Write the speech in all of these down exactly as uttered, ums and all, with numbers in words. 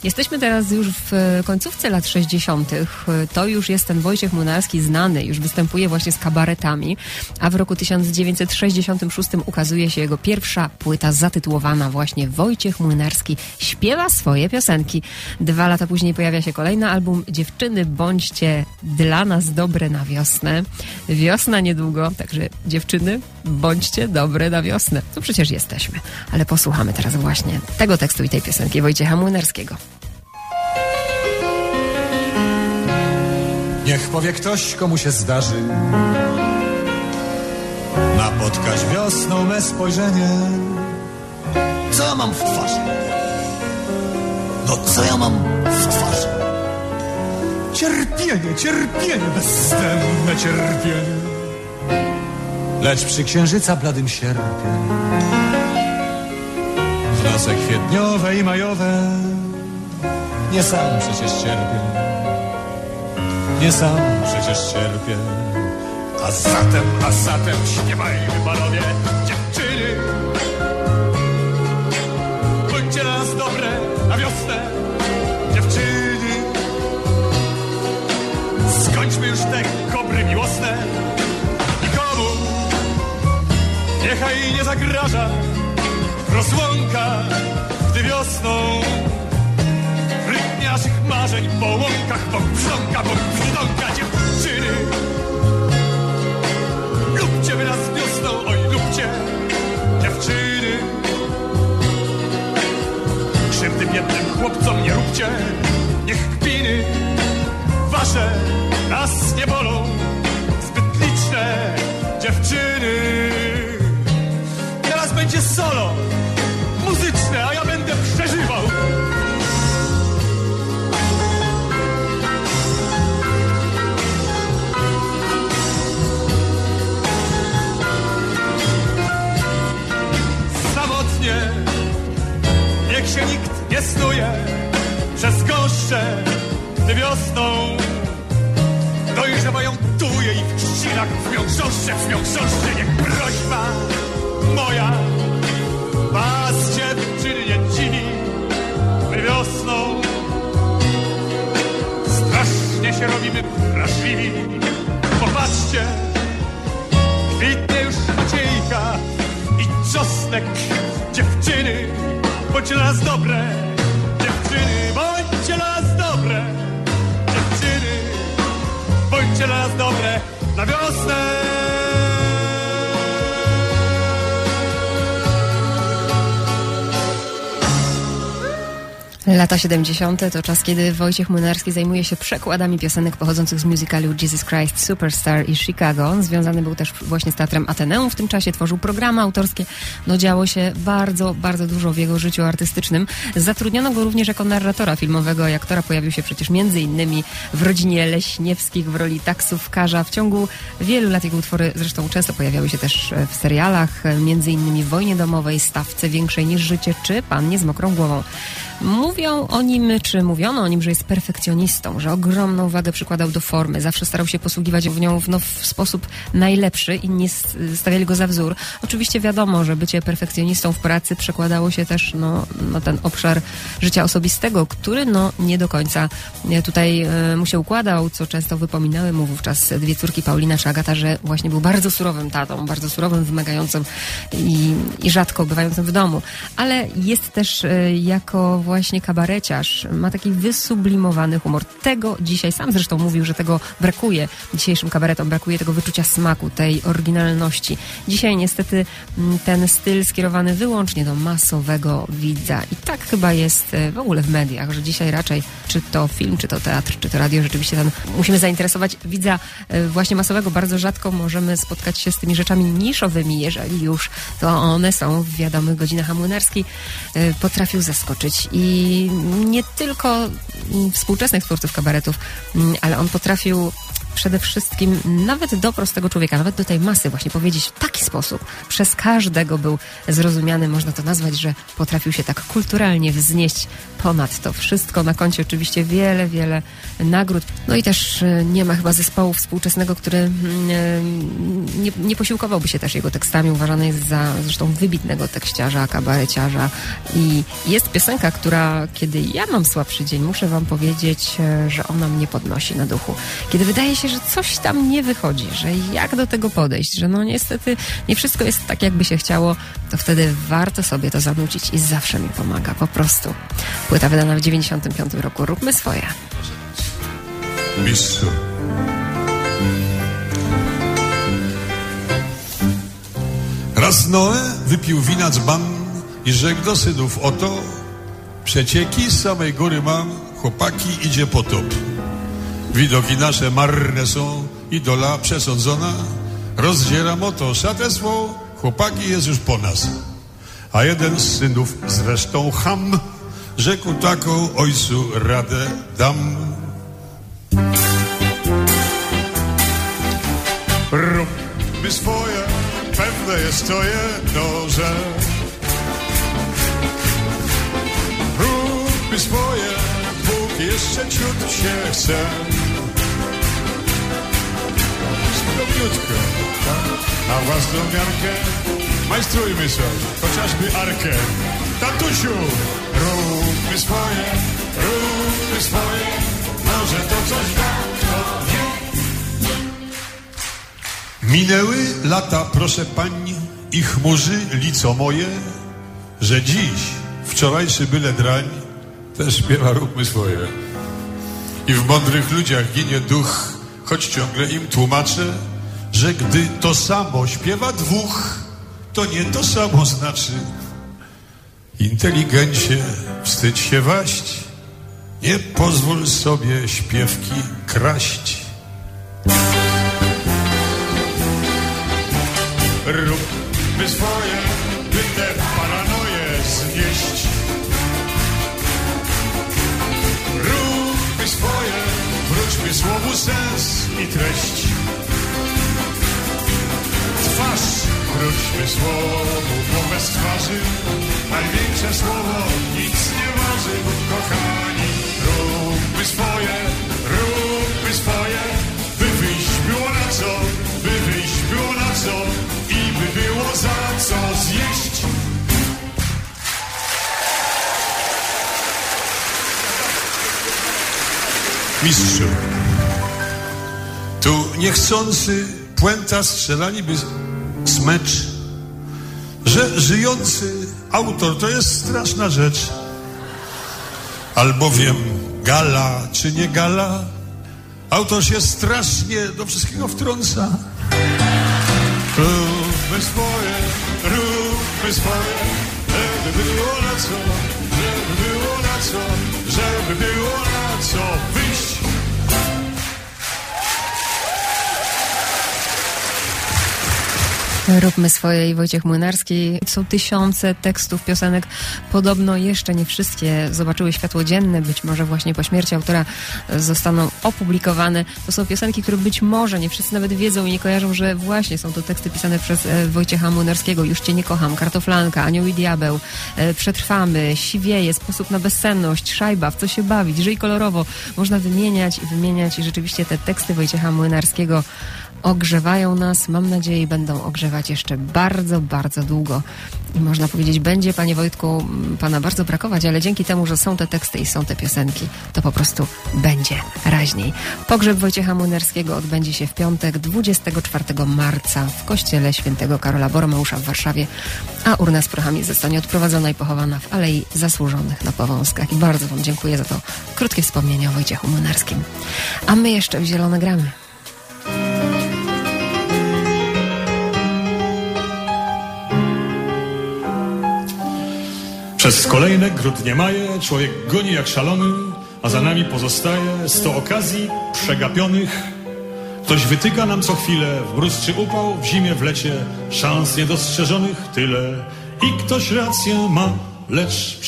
Jesteśmy teraz już w końcówce lat sześćdziesiątych. To już jest ten Wojciech Młynarski znany, już występuje właśnie z kabaretami, a w roku tysiąc dziewięćset sześćdziesiątym szóstym ukazuje się jego pierwsza płyta zatytułowana właśnie Wojciech Młynarski śpiewa swoje piosenki. Dwa lata później pojawia się kolejny album Dziewczyny, bądźcie dla nas dobre na wiosnę. Wiosna niedługo, także dziewczyny, bądźcie dobre na wiosnę. To przecież jesteśmy. Ale posłuchamy teraz właśnie tego tekstu i tej piosenki Wojciecha Młynarskiego. Niech powie ktoś, komu się zdarzy napotkać wiosną me spojrzenie. Co ja mam w twarzy? No co ja mam w twarzy? Cierpienie, cierpienie, bezwzględne cierpienie. Lecz przy księżyca bladym sierpie, w noce kwietniowe i majowe, nie sam przecież cierpię, nie sam przecież cierpię. A zatem, a zatem śpiewajmy, panowie, dziewczyny, bądźcie dla nas dobre na wiosnę, dziewczyny. Skończmy już te kobry miłosne. Nikomu niechaj nie zagraża rozłąka, gdy wiosną w rytmie naszych marzeń po łąkach bąk brzdąka, bąk brzdąka, dziewczyny. Lubcie wy nas wiosną, oj lubcie, dziewczyny. Krzywdy biednym chłopcom nie róbcie, niech kpiny wasze nas nie bolą, zbyt liczne dziewczyny. Teraz będzie solo muzyczne, a ja będę przeżywał. Samotnie niech się nikt nie snuje przez gąszcze, gdy wiosną dojrzewają tuje i w trzcinach brzmią chrząszcze, brzmią chrząszcze. Niech prośba moja was, dziewczyny, nie dziwi, my wiosną strasznie się robimy wrażliwi. Popatrzcie, kwitnie już maciejka i czosnek, dziewczyny, bądźcie dla nas dobre, dziewczyny, bądźcie dla nas dobre, dziewczyny, bądźcie dla nas dobre na wiosnę. Lata siedemdziesiąte to czas, kiedy Wojciech Młynarski zajmuje się przekładami piosenek pochodzących z musicalu Jesus Christ Superstar i Chicago. On związany był też właśnie z Teatrem Ateneum. W tym czasie tworzył programy autorskie. No działo się bardzo, bardzo dużo w jego życiu artystycznym. Zatrudniono go również jako narratora filmowego i aktora. Pojawił się przecież między innymi w Rodzinie Leśniewskich w roli taksówkarza. W ciągu wielu lat jego utwory zresztą często pojawiały się też w serialach, między innymi w Wojnie domowej, Stawce większej niż życie, czy Pannie z mokrą głową. Mówią o nim, czy mówiono o nim, że jest perfekcjonistą, że ogromną wagę przykładał do formy, zawsze starał się posługiwać w nią w, no, w sposób najlepszy, inni stawiali go za wzór. Oczywiście wiadomo, że bycie perfekcjonistą w pracy przekładało się też no, na ten obszar życia osobistego, który no, nie do końca tutaj e, mu się układał, co często wypominały mu wówczas dwie córki, Paulina czy Agata, że właśnie był bardzo surowym tatą, bardzo surowym, wymagającym i, i rzadko bywającym w domu. Ale jest też e, jako właśnie kabareciarz, ma taki wysublimowany humor. Tego dzisiaj, sam zresztą mówił, że tego brakuje dzisiejszym kabaretom, brakuje tego wyczucia smaku, tej oryginalności. Dzisiaj niestety ten styl skierowany wyłącznie do masowego widza. I tak chyba jest w ogóle w mediach, że dzisiaj raczej czy to film, czy to teatr, czy to radio, rzeczywiście ten, musimy zainteresować widza właśnie masowego. Bardzo rzadko możemy spotkać się z tymi rzeczami niszowymi, jeżeli już to one są w wiadomych godzinach, a Młynarski potrafił zaskoczyć. I nie tylko współczesnych twórców kabaretów, ale on potrafił przede wszystkim nawet do prostego człowieka, nawet do tej masy właśnie powiedzieć w taki sposób. Przez każdego był zrozumiany, można to nazwać, że potrafił się tak kulturalnie wznieść ponad to wszystko. Na koncie oczywiście wiele, wiele nagród. No i też nie ma chyba zespołu współczesnego, który nie, nie posiłkowałby się też jego tekstami. Uważany jest za zresztą wybitnego tekściarza, kabareciarza. I jest piosenka, która kiedy ja mam słabszy dzień, muszę wam powiedzieć, że ona mnie podnosi na duchu. Kiedy wydaje się, że coś tam nie wychodzi, że jak do tego podejść, że no niestety nie wszystko jest tak, jakby się chciało, to wtedy warto sobie to zanucić i zawsze mi pomaga, po prostu. Płyta wydana w dziewięćdziesiątym piątym roku. Róbmy swoje. Mistrzu. Raz Noe wypił wina dzban i rzekł do synów: oto przecieki z samej góry mam, chłopaki, idzie potop. Widoki nasze marne są, idola przesądzona. Rozdzieram oto szatę swą, chłopaki, jest już po nas. A jeden z synów, zresztą cham, rzekł taką: ojcu radę dam. Róbmy swoje, pewne jest to jedno, że róbmy swoje, Bóg jeszcze ciut się chce. Skromniutko, na własną miarkę majstrujmy sobie, chociażby arkę. Tatusiu, róbmy swoje, róbmy swoje, może to coś da, kto wie. Minęły lata, proszę pań, i chmurzy lico moje, że dziś, wczorajszy byle drań, też śpiewa róbmy swoje. I w mądrych ludziach ginie duch, choć ciągle im tłumaczę, że gdy to samo śpiewa dwóch, to nie to samo znaczy. Inteligencie, wstydź się waść, nie pozwól sobie śpiewki kraść. Róbmy swoje, by te paranoje znieść. Róbmy swoje, wróćmy słowu sens i treść. Twarz, wróćmy słowu, bo bez twarzy największe słowo nic nie waży. Kochani, róbmy swoje, róbmy swoje, by wyjść było na co, by wyjść było na co i by było za co zjeść. Mistrzu, tu niechcący puenta strzelali by smecz, że żyjący autor to jest straszna rzecz. Albowiem gala czy nie gala, autor się strasznie do wszystkiego wtrąca. Róbmy swoje, róbmy swoje, żeby było na co, żeby było na co, żeby było na co wyjść. Róbmy swoje i Wojciech Młynarski. Są tysiące tekstów, piosenek. Podobno jeszcze nie wszystkie zobaczyły światło dzienne. Być może właśnie po śmierci autora zostaną opublikowane. To są piosenki, które być może nie wszyscy nawet wiedzą i nie kojarzą, że właśnie są to teksty pisane przez Wojciecha Młynarskiego. Już cię nie kocham, Kartoflanka, Anioł i diabeł, Przetrwamy, Siwieje, Sposób na bezsenność, Szajba, W co się bawić, Żyj kolorowo. Można wymieniać i wymieniać i rzeczywiście te teksty Wojciecha Młynarskiego ogrzewają nas, mam nadzieję, i będą ogrzewać jeszcze bardzo, bardzo długo. I można powiedzieć, będzie, panie Wojtku, pana bardzo brakować, ale dzięki temu, że są te teksty i są te piosenki, to po prostu będzie raźniej. Pogrzeb Wojciecha Młynarskiego odbędzie się w piątek, dwudziestego czwartego marca w kościele świętego Karola Boromeusza w Warszawie, a urna z prochami zostanie odprowadzona i pochowana w Alei Zasłużonych na Powązkach. I bardzo wam dziękuję za to krótkie wspomnienie o Wojciechu Młynarskim. A my jeszcze w zielone gramy. Przez kolejne grudnie maje człowiek goni jak szalony, a za nami pozostaje sto okazji przegapionych. Ktoś wytyka nam co chwilę w mróz czy upał, w zimie, w lecie szans niedostrzeżonych tyle. I ktoś rację ma, lecz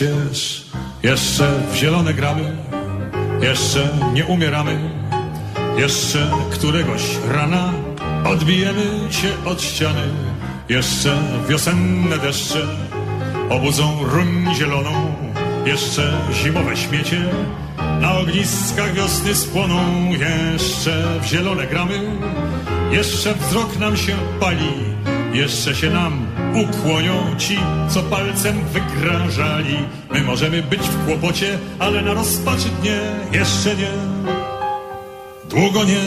przecież jeszcze w zielone gramy, jeszcze nie umieramy. Jeszcze któregoś rana odbijemy się od ściany. Jeszcze wiosenne deszcze obudzą ruń zieloną. Jeszcze zimowe śmiecie na ogniskach wiosny spłoną. Jeszcze w zielone gramy, jeszcze wzrok nam się pali. Jeszcze się nam ukłonią ci, co palcem wygrażali. My możemy być w kłopocie, ale na rozpaczy dnie jeszcze nie, długo nie.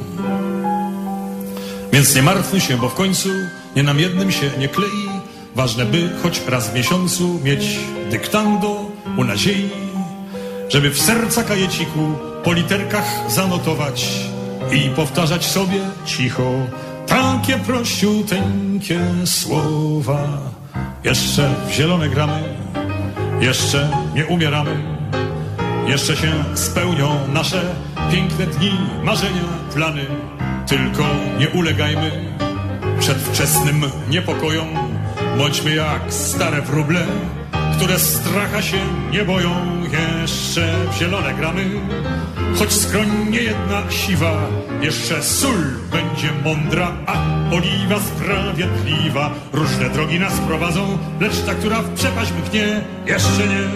Więc nie martwmy się, bo w końcu nie nam jednym się nie klei. Ważne, by choć raz w miesiącu mieć dyktando u nadziei, żeby w serca kajeciku po literkach zanotować i powtarzać sobie cicho takie prościuteńkie słowa. Jeszcze w zielone gramy, jeszcze nie umieramy, jeszcze się spełnią nasze piękne dni, marzenia, plany. Tylko nie ulegajmy przedwczesnym niepokojom. Bądźmy jak stare wróble, które stracha się nie boją. Jeszcze w zielone gramy, choć skroń nie jedna siwa. Jeszcze sól będzie mądra, a oliwa sprawiedliwa. Różne drogi nas prowadzą, lecz ta, która w przepaść mknie, jeszcze nie,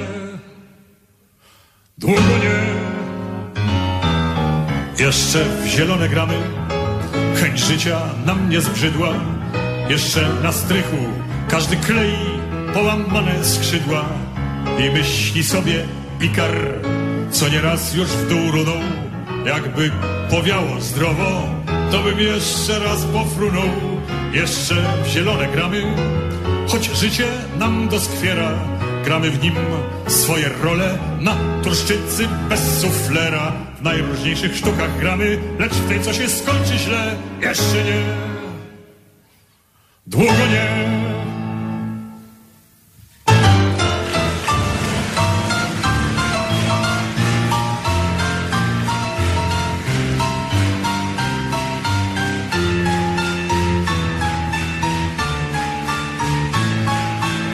długo nie. Jeszcze w zielone gramy, chęć życia nam nie zbrzydła. Jeszcze na strychu każdy klei połamane skrzydła i myśli sobie Ikar, co nieraz już w dół runął. Jakby powiało zdrowo, to bym jeszcze raz pofrunął. Jeszcze w zielone gramy, choć życie nam doskwiera. Gramy w nim swoje role na truszczycy bez suflera. W najróżniejszych sztukach gramy, lecz w tej, co się skończy źle, jeszcze nie, długo nie.